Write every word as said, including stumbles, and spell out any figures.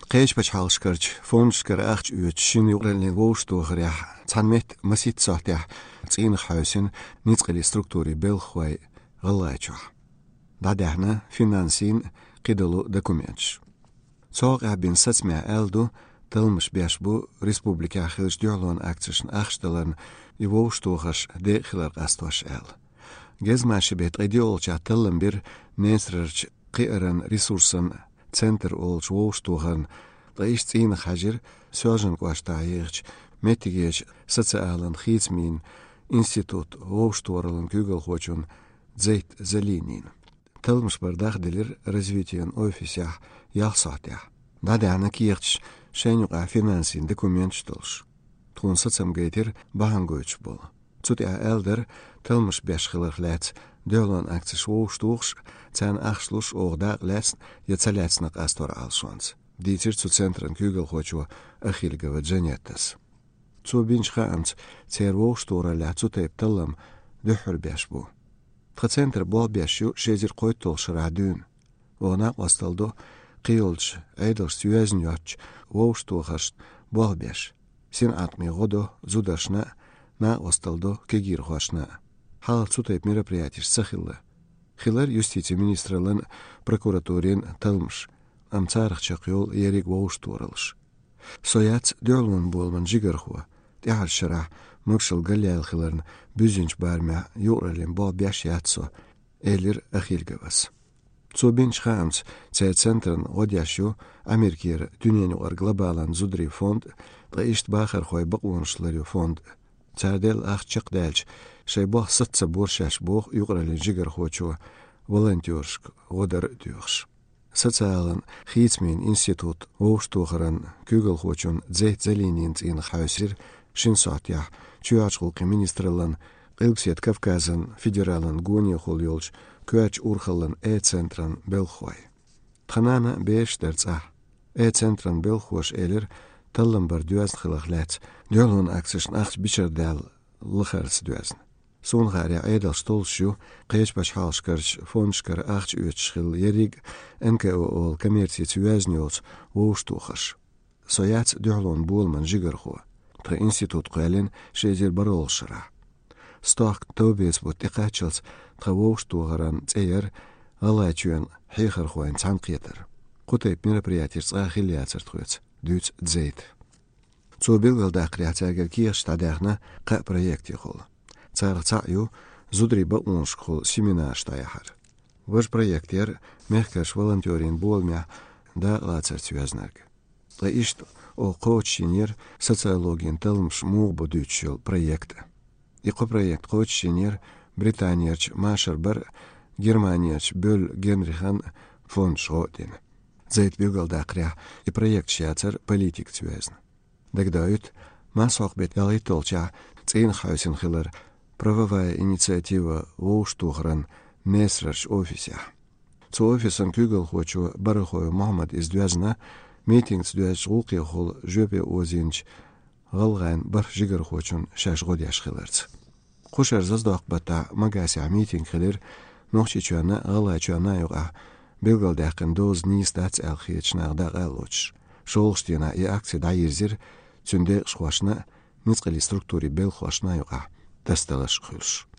قيش بش حالشكرج فونشكر أخش يوتشين يقرن ووشتو غريح تنمت مسيت صحتيح تين حوسين نيتقلي ستركتوري بالخوي غلايتشوح دادهنا فينانسين قيدلو دوكومنتش صوغ بين ستمع ألدو تلمش بيشبو ريسبوبليكا خيلش ديولون أكتشن أخشتلن يووشتوغش دي خلال قاستوش أل جز ماشي بيت ايديولجا تلم بير نيسرج قيرن ريسورسن центр олж воштуган таиш цин хажир сёжен кваштаирч метигеч социален хизмин институт воштуорлен күгел хочун зейт залинин талмш бардах делир развитиен офисях яхсатях дадана кирч шенюга финансин документ штолш тун соцам гейтер бахангоч бол цут я элдер талмш бешхилер лет Dölen akties woestoogs zijn achslus oogdag letst je zeletsnak astor alsons. Die zit zu centren kugel hocho achilge vajanetas. Zu binch gaams zer woestore let zu tep tallam duhur beshbu. Het center bol beshu shezir qoytol shradun. Ona wastaldo qiyolch eider sueznyoch woestoogas bol besh. Sin atmi godo zudashna na wastaldo kegir hoshna. Хал цутайп мероприятий сахилла. Хилар юстиция министрлан прокуратурин талмш. Амцарх чакьол ерик воуштуралш. Сояц дёлман болман жигархуа. Тяхар шарах мукшал галял хиларн бюзинч бармя юралин бо бяш ятсо. Элир ахилгавас. Цубинч хамс цей центран одяшу Америкир дюненуар глобалан зудри фонд таишт бахар хой бакуншларю фонд. Цардел ах чакдальч شيبوه ست بورشاش بوخ يقرأ للجيجر خوشوا волонтерск غدر ديوخش социален хитмин институт воштухаран күгел хочун зейт зелинин цин хаусир шинсатях чуачгулки министрлан Илксет Кавказан федералан гуни холёлч куач урхалан э центран белхой тханана бештерца э центран белхош элер таллам бар дюаз хилахлац дёлон аксишн ахс бичердал лхарс дюазн Soon ga edel stolsju, qees pas halskers, fonskar acht uitschil, jerig, enke ol commerciet uesniots, woostochers. Sojats duhlon boelman jigergo. Tre instituut qelin, shezir barolshara. Stok tobies bot iqachels, tre woostogeran tseer, alaitjuen, hegergoen tsankieter. Qutep мероприятий tsachiliatsert duits zeit. Zo bilgel da kreatsager kierstadagna, qa project jehol. Цар цаю зудри ба уншхол семинар штаяхар. Ваш проектер мехкаш волонтерин болмя да лацар связнарг. Та ишт о коучинер социологин талмш мугбу дючел проекта. Ико проект коучинер британиерч машер бар германиерч бөл Генрихан фон Шротин. Зайт бюгал дакря и проект шяцар политик связн. Дагдают масох бет ялитолча цин хаусин хилер правовая инициатива воуштухран несраш офисе. Цу офисан күгел хочу барахой Мохаммад из Дюазна митингс Дюаз уқи хол жөпе озинч ғалған бар жигер хочун шаш годяш хилерц. Қушар заздақ бата магася митинг хилер нохчи чуана ғала чуана юға белгал дақын доз нистац әлхиечнағда ғалоч. Шолштина и акция дайырзир цүнде шхуашна низқали структури бел хуашна юға. Тасталаш хулш.